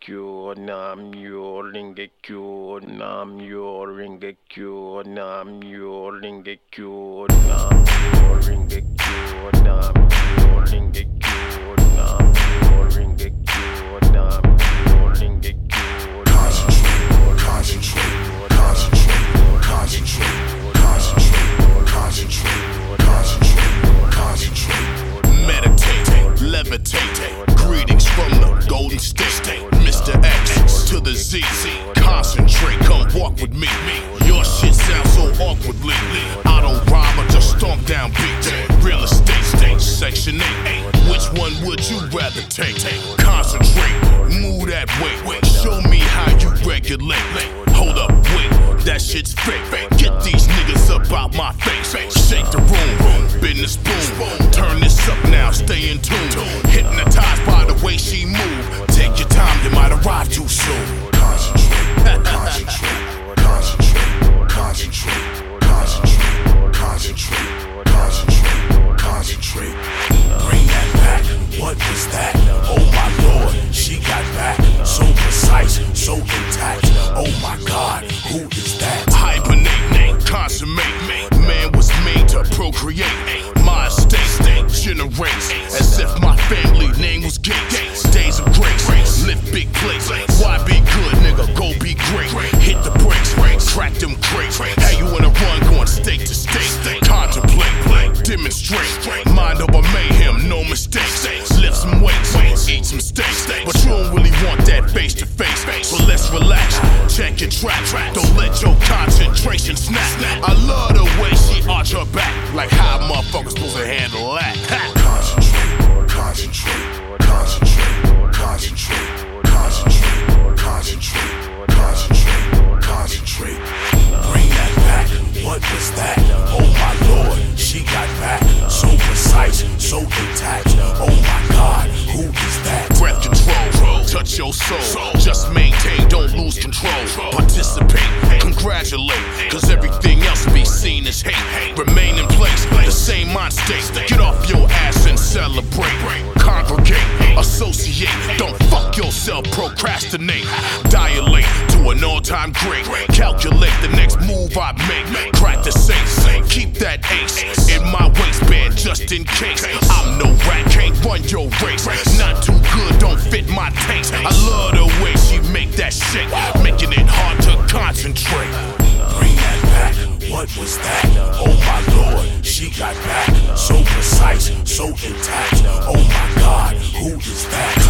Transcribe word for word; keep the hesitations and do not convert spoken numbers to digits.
Ringekyo, Namyo Ringekyo, Namyo Ringekyo, Namyo Ringekyo, Namyo Ringekyo, Namyo Ringekyo, Namyo Ringekyo, Namyo Ringekyo. Concentrate, concentrate, concentrate, concentrate, concentrate, concentrate, concentrate, concentrate. Meditate, levitate. Greetings from the Golden State, Mister X to the Z. Concentrate, come walk with me. Your shit sounds so awkwardly. I don't rhyme, I just stomp down beat. Real estate, state, section eight. Which one would you rather take? Concentrate, move that way. Show me how you regulate. Hold up, wait, that shit's fake. Get these niggas up out my face. Shake the room, business boom. Turn this up now, stay in tune. Hypnotized by the way she move. Take your time, you might arrive too soon. Concentrate, concentrate, concentrate, concentrate, concentrate, concentrate, concentrate, concentrate. Bring that back, what was that? Oh my lord, she got back. So precise, so intact. Oh my god, who is that? Hibernate, consummate. Man was made to procreate. My estate generates as if my family name was Gates. Days of grace, lift big plates. Why be good, nigga? Go be great. Hit the brakes, crack them crates. How you wanna run, going state to state? Contemplate, demonstrate. Mind over mayhem, no mistakes. Lift some weights, eat some steaks. But you don't really want that face to face. So let's relax, check your track. Don't let your concentration snap. I love the way she arch her back. Like how motherfuckers supposed to handle that. Concentrate, concentrate, concentrate, concentrate, concentrate, concentrate, concentrate, concentrate. Bring that back, what was that? Oh my lord, she got back. So precise, so intact. Oh my god, who is that? Breath control, touch your soul. Just maintain, don't lose control. Participate, congratulate. Cause everything else be seen as hate. Remain in place, the same mind state. Get off your ass and celebrate. Congregate, associate. Don't fuck yourself, procrastinate. Dilate to an all-time great. Calculate the next move I make. Crack the safe, keep that ace in my waistband just in case. I'm no rat, can't run your race. Not too good, don't fit my taste. I love the way she make that shake, making it hard to concentrate. Bring that back, what was that? Oh my lord, she got back. So precise, so intact. Oh my god, who is that?